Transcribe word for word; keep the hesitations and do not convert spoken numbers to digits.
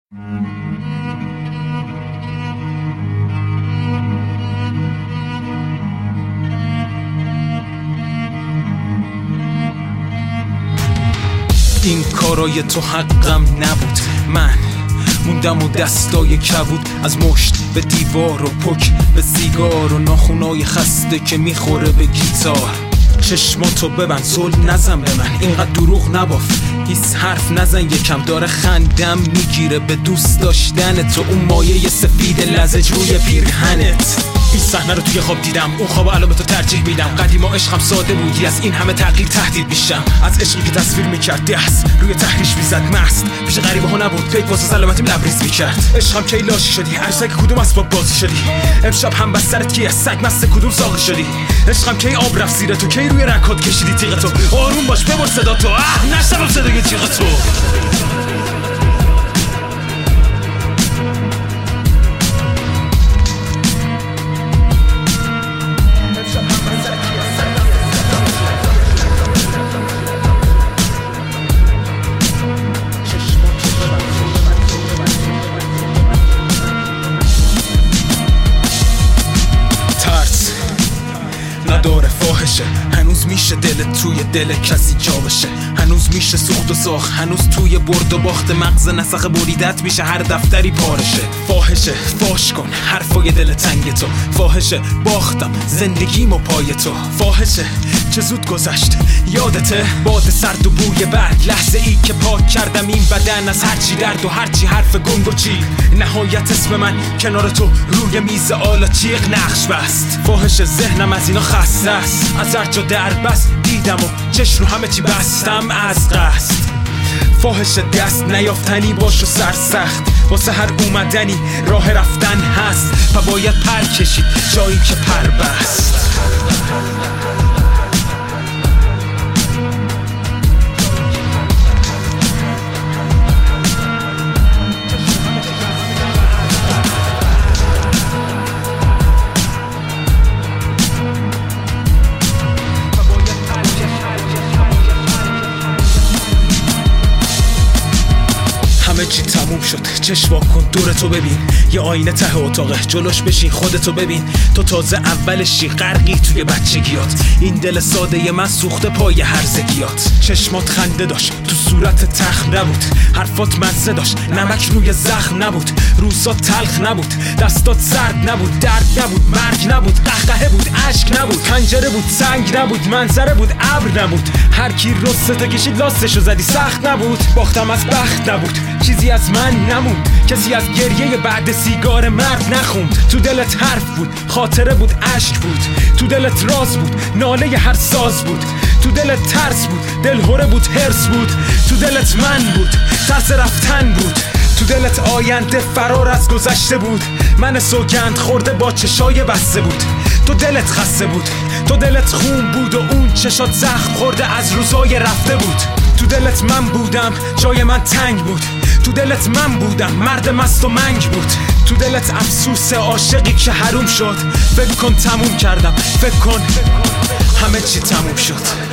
این کارای تو حقم نبود، من موندم و دستای کبود، از مشت به دیوار و پک به سیگار و ناخونای خسته که میخوره به گیتار. چشماتو ببند، زل نزن به من، اینقدر دروغ نباف، هیس حرف نزن، یکم داره خندم میگیره به دوست داشتن تو، اون مایه سفید لزج روی پیرهنت. این صحنه رو توی خواب دیدم، اون خواب الان به تو ترجیح میدم. قدیما عشقم ساده بودی، از این همه تغییر تهدید میشم. از عشقی که تصویر میکرد دست روی تحریش میزد مست، پیش غریبه ها نبود، پیک واسه سلامتیم لبریز میکرد. عشقم کی لاشی شدی، عروسک کدوم اسباب بازی شدی، امشب هم بسترت کی از سگ مست کدوم ساقی شدی. عشقم کی آب رفت زیر تو، کی روی رکات کشیدی تیغ تو. آروم باش ببر صدا تو، اه نشنوم صدای تیغ تو. نداره فاحشه، هنوز میشه دلت توی دل کسی جا بشه، هنوز میشه سوخت و ساخت، هنوز توی برد و باخت مغز نسخ بریدت میشه هر دفتری پارشه. فاحشه فاش کن حرفای دل تنگ تو، فاحشه باختم زندگیم و پای تو، فاحشه چه زود گذشت یادته باد سرد و بوی برگ، لحظه ای که پاک کردم این بدن از هرچی درد و هرچی حرف گنگ و چی، نهایت اسم من کنار تو روی میز آلا چیغ نقش بست. فاحشه ذهنم از اینا خسته است، از هر جا در بست دیدم و چشم رو همه چی بستم از قصد. فاحشه دست نیافتنی باش و سرسخت، واسه هر اومدنی راه رفتن هست، و باید پر کشید جایی که پر بست. همه چی تموم شد، چشم وا کن دورتو ببین، یه آینه ته اتاقه جلوش بشین خودتو ببین. تو تازه اولشی غرقی توی بچگیات، این دل ساده من سوخته پای هرزگیات. چشمات خنده داشت تو صورت تخم نبود، حرفات مزه داشت نمک روی زخم نبود، روزات تلخ نبود، دستات سرد نبود، درد نبود، مرگ نبود، قهقهه بود، اشک نبود، پنجره بود سنگ نبود، منظره بود ابر نبود، هر کی رسته کشید لاستشو زدی سخت نبود. باختم از بخت نبود، چیزی از من نموند، کسی از گریه بعد سیگار مرد نخوند. تو دلت حرف بود، خاطره بود، اشک بود، تو دلت راز بود، ناله هر ساز بود، تو دلت ترس بود، دلهوره بود، هرس بود، تو دلت من بود، ترس رفتن بود، تو دلت آینده فرار از گذشته بود، من سوگند خورده با چشای بسته بود. تو دلت خسته بود، تو دلت خون بود و اون چشات زخم خورده از روزای رفته بود. تو دلت من بودم، جای من تنگ بود، تو دلت من بودم، مرد مست و منگ بود، تو دلت افسوس عاشقی که حروم شد. فکر کن تموم کردم، فکر کن همه چی تموم شد.